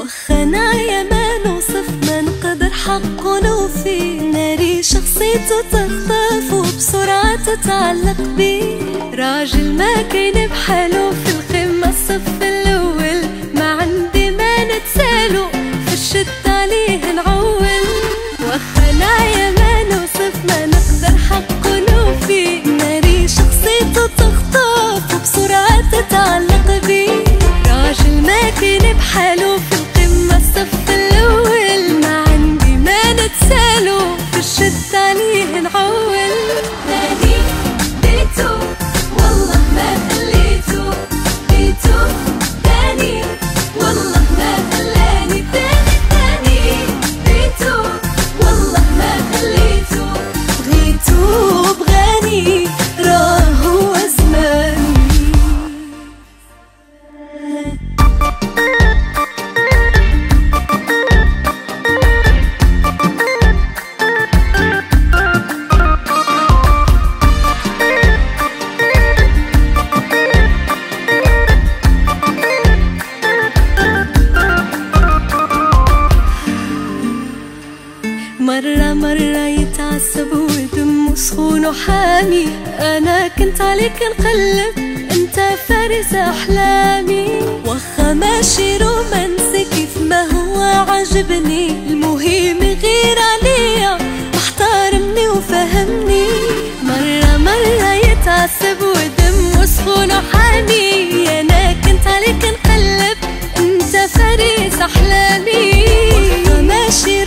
وخنا يا ما نوصف ما نقدر حقه نوفي، ناري شخصيته تخطف وبسرعة تتعلق بيه، راجل ما كاين بحاله في القمة الصف الأول، ما عندي ما نتسالو في الشد عليه نعول. وخنا يا ما نوصف ما نقدر حقه نوفي، ناري شخصيته تخطف وبسرعة تتعلق بيه، راجل ما كاين بحاله في القمة الصف الأول، ما عندي ما نتسالو في الشد عليه نعول. نادي بيتو والله ما خليتو، بيتو تاني والله ما خلاني، تاني بيتو والله ما خليتو، بغيتو بغاني راهو زماني. مرة يتعصب ودمه سخون وحامي، أنا كنت عليك نقلب أنت فارس أحلامي، وخا ماشي رومانسي كيف ما هو عجبني، المهم غير عليا واحترمني وفهمني. مرة يتعصب ودمه سخون وحامي، أنا كنت عليك نقلب أنت فارس أحلامي، وخا ماشي